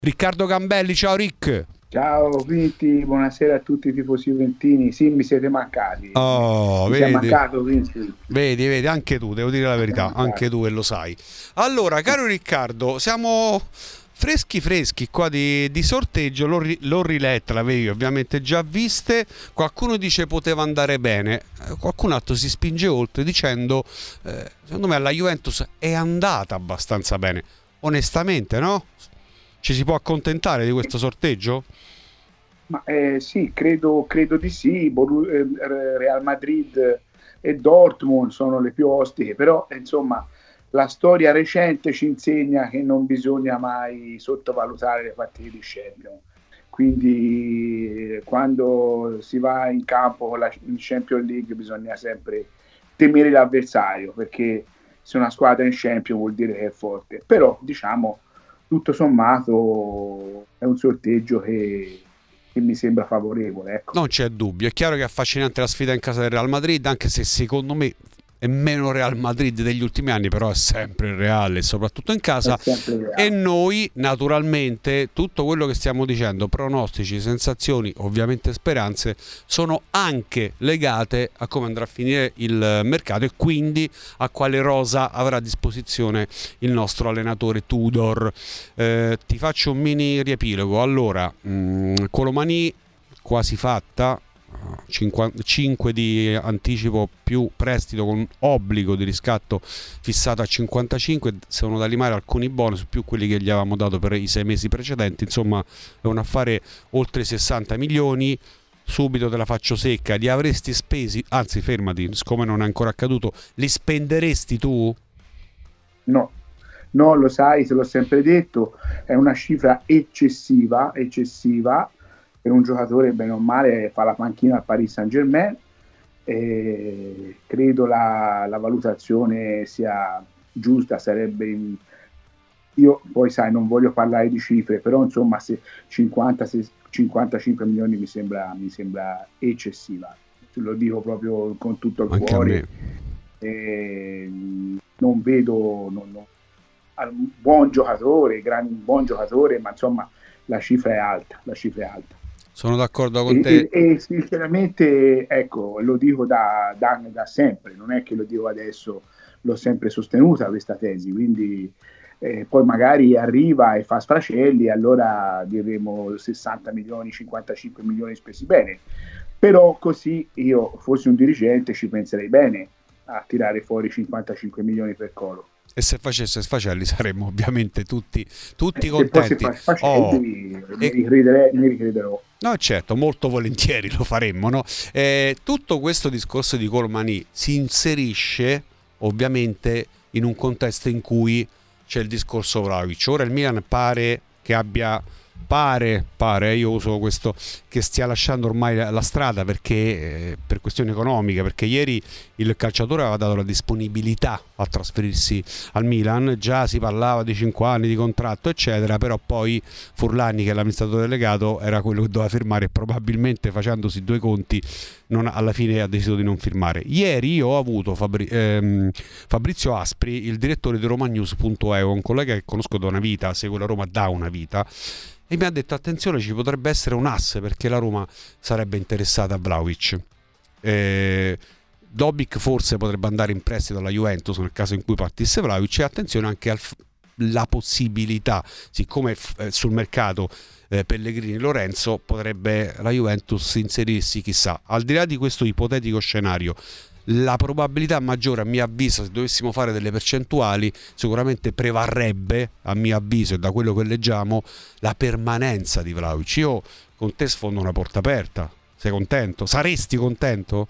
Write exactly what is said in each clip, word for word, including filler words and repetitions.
Riccardo Gambelli, ciao Rick. Ciao Vinti, buonasera a tutti i tifosi juventini. Sì, mi siete mancati. Oh, Mi sei vedi, mancato, Vinti. vedi, vedi, anche tu, devo dire la Mi sei verità, anche mancato. tu e lo sai. Allora, caro Riccardo, siamo freschi freschi qua di, di sorteggio, l'ho, ri- l'ho riletta, l'avevi ovviamente già viste, qualcuno dice poteva andare bene, eh, qualcun altro si spinge oltre dicendo, eh, secondo me alla Juventus è andata abbastanza bene, onestamente, no? Ci si può accontentare di questo sorteggio? Ma eh, sì, credo, credo di sì. Boru- eh, Real Madrid e Dortmund sono le più ostiche, però insomma la storia recente ci insegna che non bisogna mai sottovalutare le partite di Champions. Quindi eh, quando si va in campo con la in Champions League bisogna sempre temere l'avversario, perché se una squadra è in Champions vuol dire che è forte. Però diciamo tutto sommato è un sorteggio che, che mi sembra favorevole, ecco. Non c'è dubbio, è chiaro che è affascinante la sfida in casa del Real Madrid, anche se secondo me è meno Real Madrid degli ultimi anni, però è sempre il Real, soprattutto in È casa. sempre E reale. noi, naturalmente, tutto quello che stiamo dicendo, pronostici, sensazioni, ovviamente speranze, sono anche legate a come andrà a finire il mercato e quindi a quale rosa avrà a disposizione il nostro allenatore Tudor. Eh, ti faccio un mini riepilogo. Allora, mh, Colomani quasi fatta, cinque di anticipo più prestito con obbligo di riscatto fissato a cinquantacinque, sono da limare alcuni bonus più quelli che gli avevamo dato per i sei mesi precedenti, insomma è un affare oltre sessanta milioni. Subito te la faccio secca, li avresti spesi, anzi fermati, siccome non è ancora accaduto, li spenderesti tu? No, no, lo sai, te l'ho sempre detto, è una cifra eccessiva, eccessiva per un giocatore bene o male fa la panchina al Paris Saint-Germain. E credo la, la valutazione sia giusta, sarebbe in, io poi sai non voglio parlare di cifre, però insomma se cinquanta, se cinquantacinque milioni mi sembra, mi sembra eccessiva, lo dico proprio con tutto il Anche a me. cuore. E non vedo non, non, un buon giocatore, gran, un buon giocatore, ma insomma la cifra è alta, la cifra è alta. Sono d'accordo con E, te. e, e sinceramente, ecco, lo dico da, da, da sempre, non è che lo dico adesso, l'ho sempre sostenuta questa tesi, quindi eh, poi magari arriva e fa sfracelli, allora diremo sessanta milioni, cinquantacinque milioni spesi bene, però così io fossi un dirigente ci penserei bene a tirare fuori cinquantacinque milioni per Colo. E se facesse sfacelli saremmo ovviamente tutti, tutti Eh, se poi si contenti. fa Oh, sfracelli mi, e ricrederei, mi ricrederò. no, certo, molto volentieri lo faremmo, no? Eh, tutto questo discorso di Colmani si inserisce ovviamente in un contesto in cui c'è il discorso Vlahovic. Ora il Milan pare che abbia, pare, pare, io uso questo, che stia lasciando ormai la, la strada perché eh, per questioni economiche, perché ieri il calciatore aveva dato la disponibilità a trasferirsi al Milan, già si parlava di cinque anni di contratto eccetera, però poi Furlani, che è l'amministratore delegato, era quello che doveva firmare e probabilmente facendosi due conti non, alla fine ha deciso di non firmare. Ieri io ho avuto Fabri- ehm, Fabrizio Aspri, il direttore di romanews punto e u, un collega che conosco da una vita, segue la Roma da una vita, e mi ha detto attenzione, ci potrebbe essere un asse perché la Roma sarebbe interessata a Vlahovic. Eh, Dobic forse potrebbe andare in prestito alla Juventus nel caso in cui partisse Vlahovic, e attenzione anche alla possibilità, siccome eh, sul mercato eh, Pellegrini Lorenzo, potrebbe la Juventus inserirsi, chissà. Al di là di questo ipotetico scenario, la probabilità maggiore, a mio avviso, se dovessimo fare delle percentuali, sicuramente prevarrebbe, a mio avviso e da quello che leggiamo, la permanenza di Vlahovic. Io con te sfondo una porta aperta. Sei contento? Saresti contento?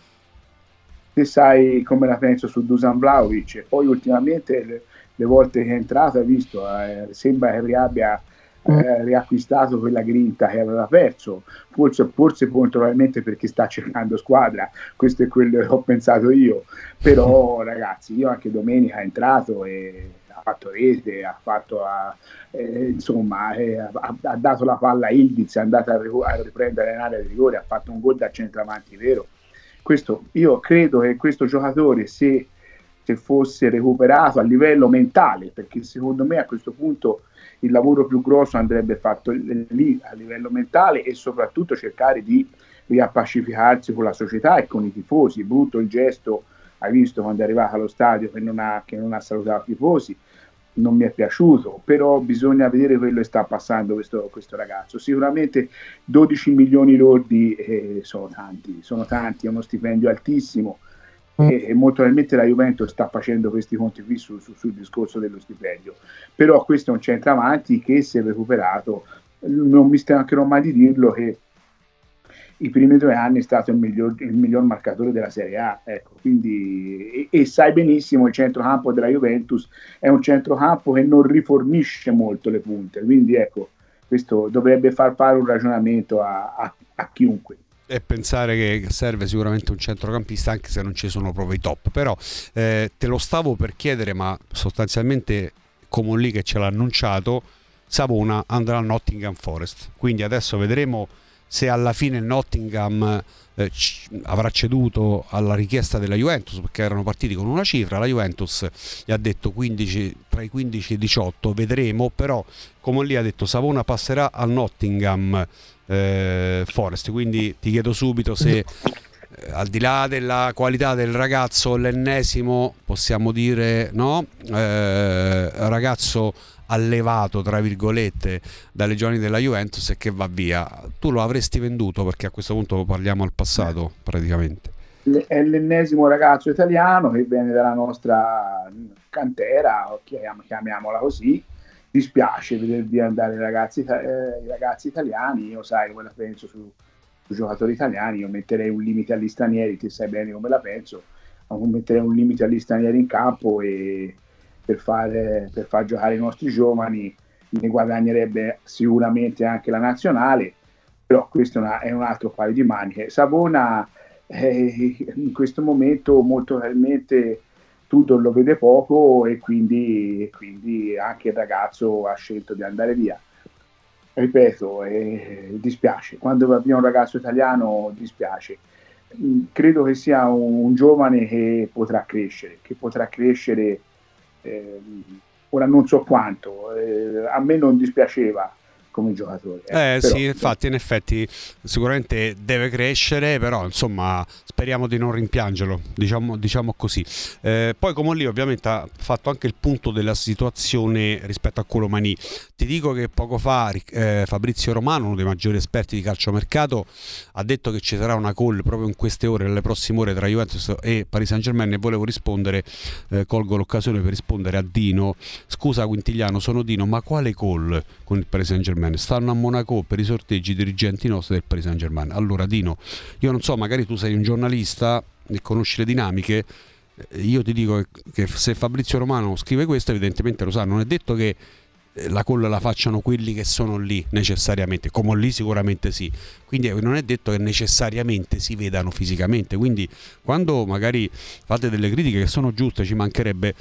Te sai come la penso su Dusan Vlahovic, e poi ultimamente le, le volte che è entrato hai visto, eh, sembra che riabbia eh, riacquistato quella grinta che aveva perso, forse, forse probabilmente perché sta cercando squadra, questo è quello che ho pensato io, però ragazzi io anche domenica è entrato e ha fatto rete, ha fatto ha, eh, insomma eh, ha, ha, dato la palla a Ildiz, è andato a, a riprendere l'area di rigore, ha fatto un gol da centravanti vero. Questo, io credo che questo giocatore, se, se fosse recuperato a livello mentale, perché secondo me a questo punto il lavoro più grosso andrebbe fatto lì a livello mentale e soprattutto cercare di riappacificarsi con la società e con i tifosi. Brutto il gesto, hai visto quando è arrivato allo stadio che non ha, che non ha salutato i tifosi, non mi è piaciuto, però bisogna vedere quello che sta passando questo, questo ragazzo. Sicuramente dodici milioni lordi eh, sono tanti, sono tanti, è uno stipendio altissimo e, e molto probabilmente la Juventus sta facendo questi conti qui su, su, sul discorso dello stipendio, però questo è un centravanti che, se recuperato, non mi stancherò mai di dirlo, che i primi due anni è stato il miglior, il miglior marcatore della Serie A, ecco, quindi, e, e sai benissimo il centrocampo della Juventus è un centrocampo che non rifornisce molto le punte, quindi ecco, questo dovrebbe far fare un ragionamento a, a, a chiunque. E pensare che serve sicuramente un centrocampista, anche se non ci sono proprio i top, però eh, te lo stavo per chiedere, ma sostanzialmente come lì che ce l'ha annunciato, Savona andrà al Nottingham Forest, quindi adesso vedremo se alla fine il Nottingham eh, c- avrà ceduto alla richiesta della Juventus, perché erano partiti con una cifra, la Juventus gli ha detto quindici, tra i quindici e i diciotto, vedremo, però come lì ha detto Savona passerà al Nottingham eh, Forest, quindi ti chiedo subito se eh, al di là della qualità del ragazzo, l'ennesimo, possiamo dire, no? Eh, ragazzo allevato tra virgolette dalle giovani della Juventus e che va via, tu lo avresti venduto? Perché a questo punto parliamo al passato praticamente. È l'ennesimo ragazzo italiano che viene dalla nostra cantera, chiamiamola così. Dispiace vedervi andare i ragazzi, eh, i ragazzi italiani. Io sai come la penso su, su giocatori italiani, io metterei un limite agli stranieri, ti sai bene come la penso, metterei un limite agli stranieri in campo e per fare, per far giocare i nostri giovani ne guadagnerebbe sicuramente anche la nazionale, però questo è, una, è un altro paio di maniche. Savona eh, in questo momento molto probabilmente Tudor lo vede poco e quindi, quindi anche il ragazzo ha scelto di andare via. Ripeto, eh, dispiace, quando abbiamo un ragazzo italiano dispiace. Credo che sia un, un giovane che potrà crescere, che potrà crescere Eh, ora non so quanto, eh, a me non dispiaceva come giocatore. Eh, eh però, sì, infatti, in effetti sicuramente deve crescere, però insomma speriamo di non rimpiangerlo, diciamo, diciamo così. Eh, poi come lì ovviamente ha fatto anche il punto della situazione rispetto a Colomani. Ti dico che poco fa eh, Fabrizio Romano, uno dei maggiori esperti di calciomercato, ha detto che ci sarà una call proprio in queste ore, nelle prossime ore, tra Juventus e Paris Saint-Germain, e volevo rispondere, eh, colgo l'occasione per rispondere a Dino. Scusa Quintigliano, sono Dino, ma quale call con il Paris Saint-Germain? Stanno a Monaco per i sorteggi dirigenti nostri del Paris Saint-Germain. Allora Dino, io non so, magari tu sei un giornalista e conosci le dinamiche, io ti dico che se Fabrizio Romano scrive questo evidentemente lo sa, non è detto che la call la facciano quelli che sono lì necessariamente, come lì sicuramente sì, quindi non è detto che necessariamente si vedano fisicamente, quindi quando magari fate delle critiche che sono giuste, ci mancherebbe,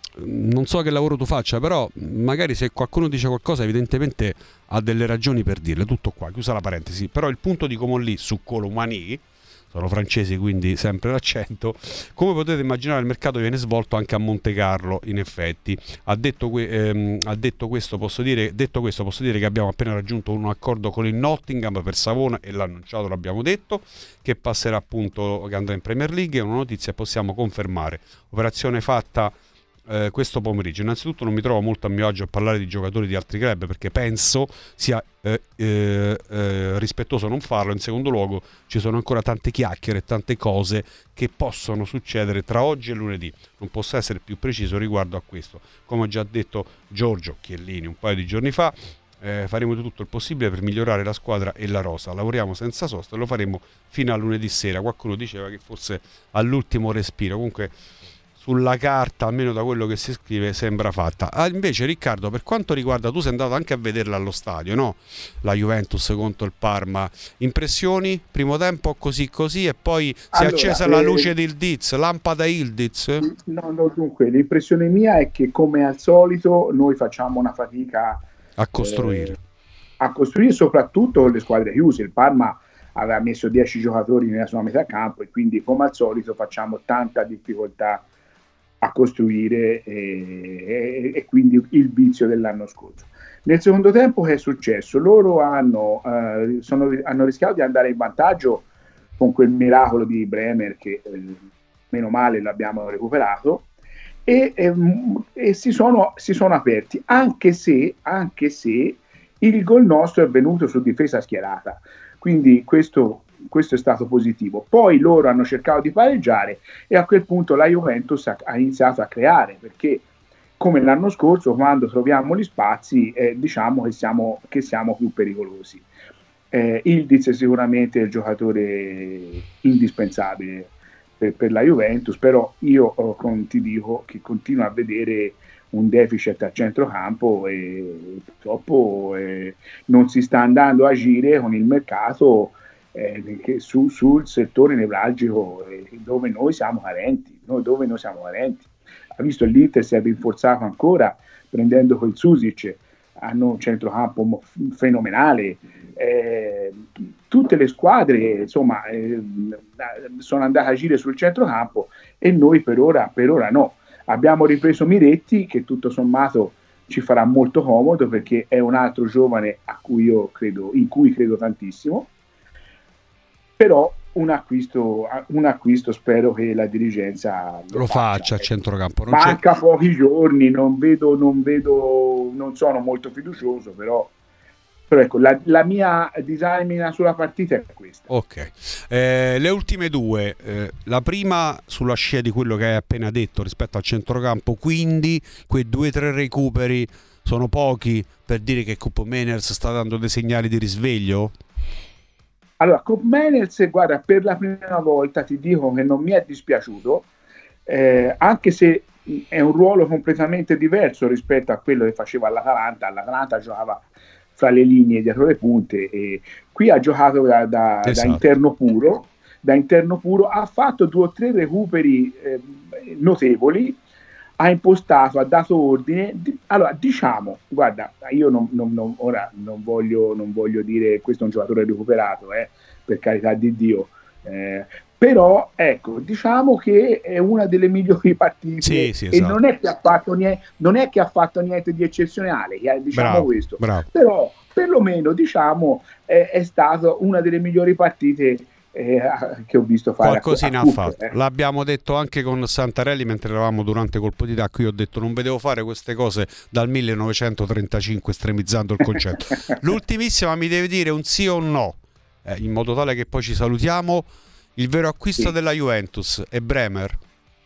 non so che lavoro tu faccia, però magari se qualcuno dice qualcosa evidentemente ha delle ragioni per dirle, tutto qua, chiusa la parentesi. Però il punto di Comolli su Colomani, sono francesi quindi sempre l'accento, come potete immaginare il mercato viene svolto anche a Monte Carlo, in effetti. Ha detto, que- ehm, ha detto, questo, posso dire, detto questo posso dire che abbiamo appena raggiunto un accordo con il Nottingham per Savona e l'ha annunciato, l'abbiamo detto, che passerà appunto, che andrà in Premier League, è una notizia e possiamo confermare. Operazione fatta Eh, questo pomeriggio. Innanzitutto non mi trovo molto a mio agio a parlare di giocatori di altri club perché penso sia eh, eh, eh, rispettoso non farlo. In secondo luogo ci sono ancora tante chiacchiere e tante cose che possono succedere tra oggi e lunedì, non posso essere più preciso riguardo a questo. Come ho già detto Giorgio Chiellini un paio di giorni fa, eh, faremo tutto il possibile per migliorare la squadra e la rosa, lavoriamo senza sosta e lo faremo fino a lunedì sera. Qualcuno diceva che forse all'ultimo respiro, comunque sulla carta, almeno da quello che si scrive, sembra fatta. Ah, invece Riccardo, per quanto riguarda, tu sei andato anche a vederla allo stadio, no? La Juventus contro il Parma. Impressioni? Primo tempo così così e poi si allora, è accesa eh, la luce del Diz, lampada Ildiz? No, no, dunque, l'impressione mia è che come al solito noi facciamo una fatica a costruire. Eh, a costruire soprattutto con le squadre chiuse. Il Parma aveva messo dieci giocatori nella sua metà campo e quindi come al solito facciamo tanta difficoltà a costruire e, e, e quindi il vizio dell'anno scorso. Nel secondo tempo che è successo? Loro hanno, eh, sono, hanno rischiato di andare in vantaggio con quel miracolo di Bremer che eh, meno male l'abbiamo recuperato e, e, e si, sono, si sono aperti, anche se, anche se il gol nostro è venuto su difesa schierata, quindi questo, questo è stato positivo. Poi loro hanno cercato di pareggiare e a quel punto la Juventus ha, ha iniziato a creare, perché come l'anno scorso, quando troviamo gli spazi, eh, diciamo che siamo, che siamo più pericolosi. Eh, Ildiz è sicuramente il giocatore indispensabile per, per la Juventus, però io oh, con, ti dico che continuo a vedere un deficit a centrocampo e purtroppo eh, non si sta andando a agire con il mercato eh, che su, sul settore nevralgico eh, dove noi siamo carenti, noi, dove noi siamo carenti. Ha visto l'Inter si è rinforzato ancora prendendo quel Susic, hanno un centrocampo fenomenale, eh, tutte le squadre insomma eh, sono andate a agire sul centrocampo e noi per ora, per ora no. Abbiamo ripreso Miretti che tutto sommato ci farà molto comodo perché è un altro giovane a cui io credo, in cui credo tantissimo, però un acquisto, un acquisto spero che la dirigenza lo, lo faccia a centrocampo. Non manca c'è... pochi giorni, non vedo, non vedo, non sono molto fiducioso, però, però ecco, la, la mia disamina sulla partita è questa. Ok, eh, le ultime due, eh, la prima sulla scia di quello che hai appena detto rispetto al centrocampo, quindi quei due o tre recuperi sono pochi per dire che Koopmeiners sta dando dei segnali di risveglio? Allora, Koopmeiners, guarda, per la prima volta ti dico che non mi è dispiaciuto, eh, anche se è un ruolo completamente diverso rispetto a quello che faceva all'Atalanta. All'Atalanta giocava fra le linee dietro le punte e qui ha giocato da, da, esatto. da interno puro, da interno puro, ha fatto due o tre recuperi eh, notevoli, ha impostato, ha dato ordine. Allora, diciamo, guarda, io non, non, non, ora non voglio, non voglio dire che questo è un giocatore recuperato, eh, per carità di Dio, eh, però ecco, diciamo che è una delle migliori partite sì, sì, e esatto. non è che ha fatto niente, non è che ha fatto niente di eccezionale, diciamo bravo, questo, bravo. Però perlomeno diciamo è, è stata una delle migliori partite Eh, che ho visto fare qualcosina a, a ha fatto, eh. l'abbiamo detto anche con Santarelli mentre eravamo durante Colpo di Tacco. Io ho detto non vedevo fare queste cose dal millenovecentotrentacinque, estremizzando il concetto. L'ultimissima mi deve dire un sì o un no, eh, in modo tale che poi ci salutiamo. Il vero acquisto sì. della Juventus è Bremer?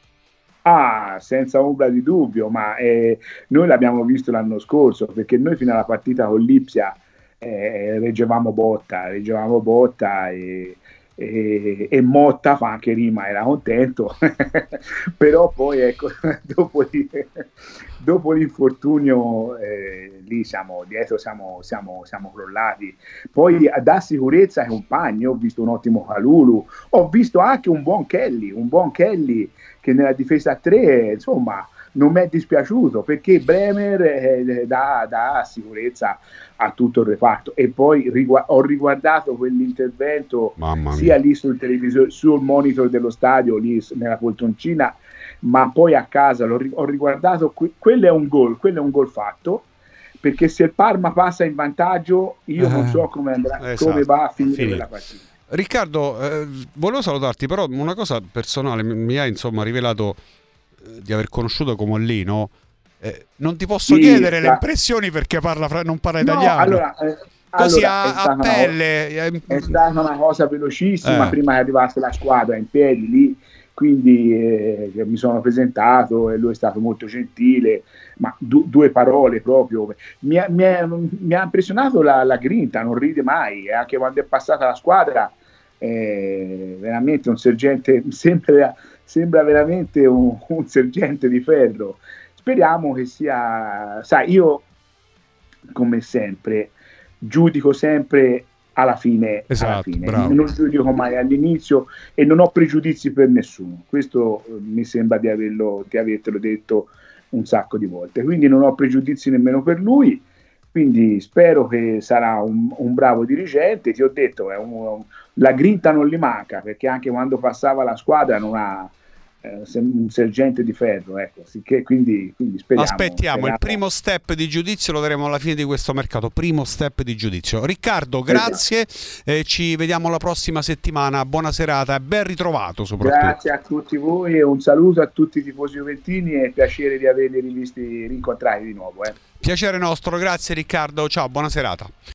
Ah, senza ombra di dubbio, ma eh, noi l'abbiamo visto l'anno scorso, perché noi fino alla partita con l'Ipsia eh, reggevamo botta, reggevamo botta e E, e Motta fa anche rima, era contento però poi ecco dopo, di, dopo l'infortunio eh, lì siamo dietro siamo, siamo, siamo crollati. Poi da sicurezza ai compagni ho visto un ottimo Kalulu, ho visto anche un buon Kelly un buon Kelly che nella difesa a tre insomma non mi è dispiaciuto, perché Bremer eh, dà, dà sicurezza a tutto il reparto. E poi rigu- ho riguardato quell'intervento sia lì sul televisore, sul monitor dello stadio, lì nella poltroncina, ma poi a casa l'ho ri- ho riguardato. Que- quello è un gol, quello è un gol fatto, perché se il Parma passa in vantaggio io eh, non so come, andrà, esatto, come va a finire Finito. quella partita. Riccardo, eh, volevo salutarti, però una cosa personale mi ha insomma rivelato di aver conosciuto Comollino, eh, non ti posso sì, chiedere la... le impressioni perché parla fra... non parla no, italiano allora, eh, così allora, a, a pelle una, è stata una cosa velocissima eh. prima che arrivasse la squadra in piedi lì, quindi eh, mi sono presentato e lui è stato molto gentile, ma du- due parole proprio mi, mi, è, mi ha impressionato la, la grinta, non ride mai, e anche quando è passata la squadra eh, veramente un sergente, sembra sembra veramente un, un sergente di ferro. Speriamo che sia, sai, io come sempre giudico sempre alla fine, esatto, alla fine. Bravo. Non giudico mai all'inizio e non ho pregiudizi per nessuno, questo eh, mi sembra di averlo, di avertelo detto un sacco di volte, quindi non ho pregiudizi nemmeno per lui, quindi spero che sarà un, un bravo dirigente. Ti ho detto, è un, un, la grinta non gli manca, perché anche quando passava la squadra non ha un sergente di ferro, ecco, sicché, quindi, quindi speriamo, aspettiamo speriamo. Il primo step di giudizio lo daremo alla fine di questo mercato. Primo step di giudizio. Riccardo, grazie, eh, ci vediamo la prossima settimana, buona serata e ben ritrovato soprattutto. Grazie a tutti voi e un saluto a tutti i tifosi juventini e piacere di averli rivisti, rincontrati di nuovo. Eh. Piacere nostro, grazie Riccardo, ciao, buona serata.